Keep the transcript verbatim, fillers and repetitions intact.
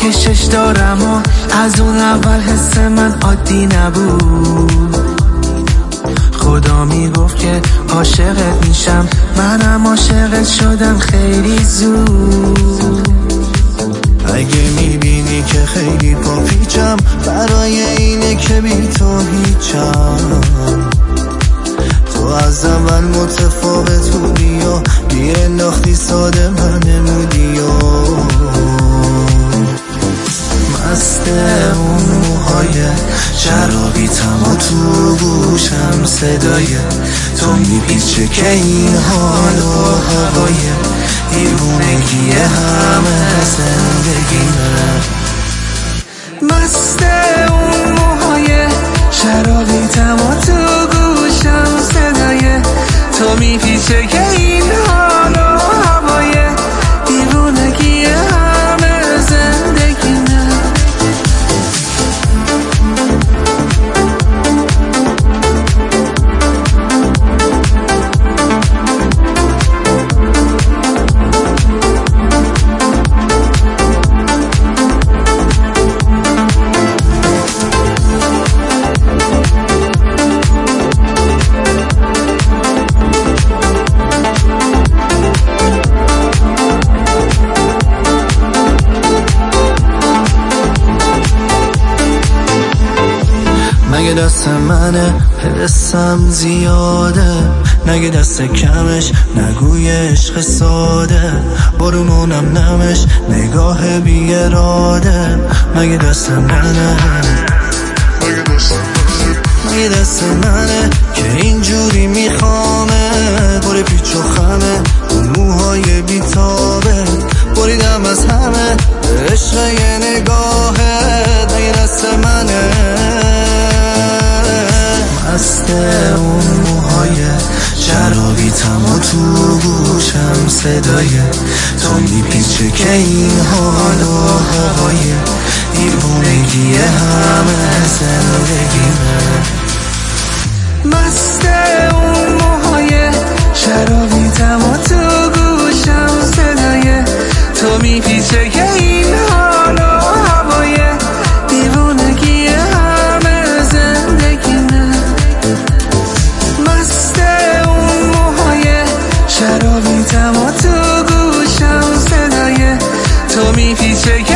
کشش دارم و از اون اول حس من عادی نبود. خدا میگفت که عاشقت میشم، منم عاشقت شدم خیلی زود. اگه میبینی که خیلی پاپیچم، برای اینه که بی تو هیچم. تو از اول متفاوت بودی و بی انداختی ساده من نمودی و مست اون موهای شرابیتم و تو گوشم صدای تو میپیچه که این حال و هوای دیوونگی همه زندگیمه. مست اون موهای شرابیتم و تو گوشم صدای تو میپیچه که این حال و هوای دیوونگی همه زندگیمه. نگه دست منه حسم زیاده، نگه دست کمش نگوی عشق ساده، برونونم نمش نگاه بی اراده. نگه دست منه نگه دست منه که اینجوری میخوامه، پر پیچ و خمه اون موهای بیتابه، بریدم از همه عشق یه نگاهه. نگه دست منه مست اون موهای شرابیتم و تو گوشم صدای تو میپیچه که این حال و هوای دیوونگی همه زندگیمه. مست اون موهای شرابیتم و تو گوشم صدای تو میپیچه که این حال و هوای دیوونگی همه زندگیمه. مست اون موهای شرابیتم و تو گوشم صدای تو میپیچه